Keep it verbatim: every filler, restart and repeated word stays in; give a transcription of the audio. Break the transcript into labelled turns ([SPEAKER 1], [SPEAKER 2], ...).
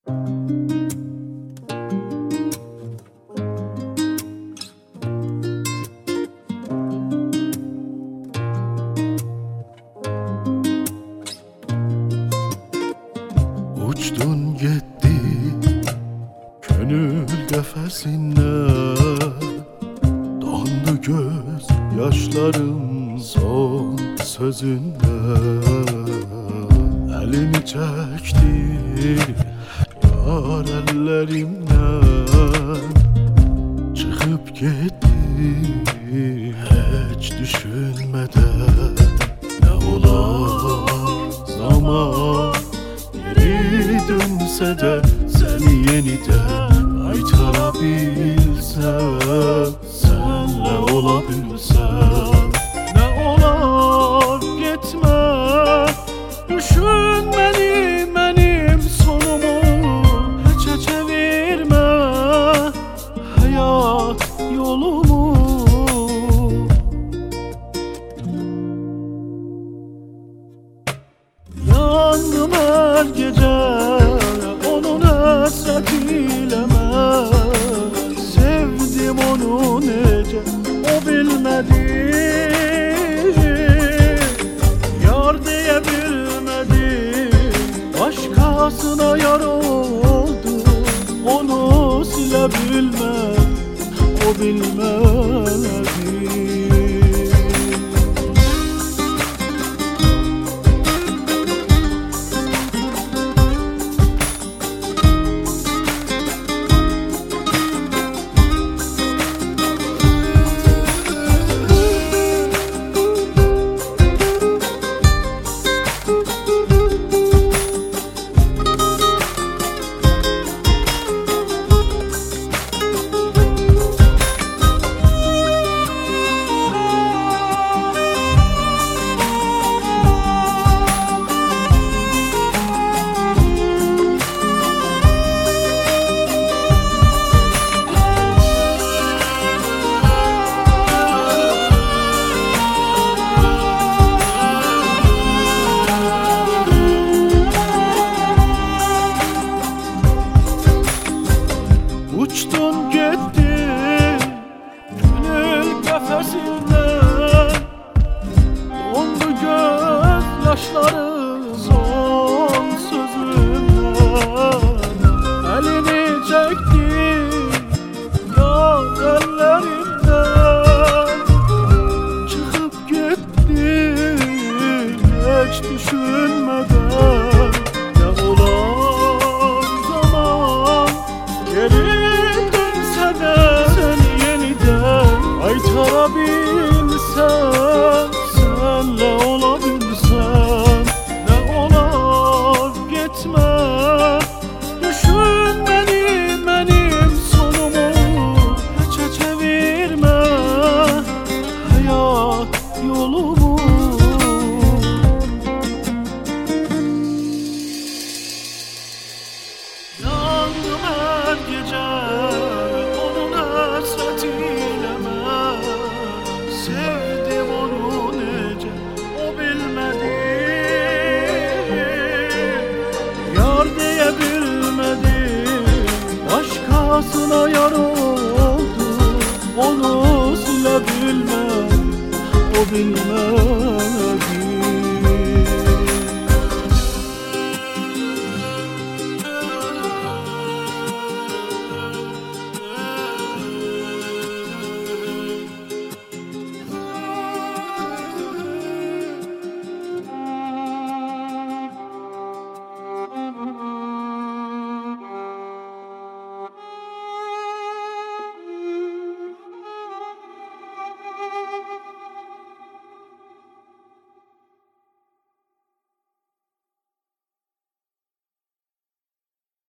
[SPEAKER 1] Uçtun gitti gönül kafesinden, dondu göz yaşlarım son sözünden. Elimi çekti yar ellerimden, çıkıp gitti hiç düşünmeden. Ne olar zaman geri dönse de seni yeniden kaytarabilsem, senle olabilsem. Ne olar gitme, düşünmeli benim sonumu, hiçe çevirme hayat yolumu. Yandım her gece onun hasretiyle ben, sevdim onu nece o bilmedi, yar diye bilmedi, başkasına yar oldu, onu silebilmem o bilmedi.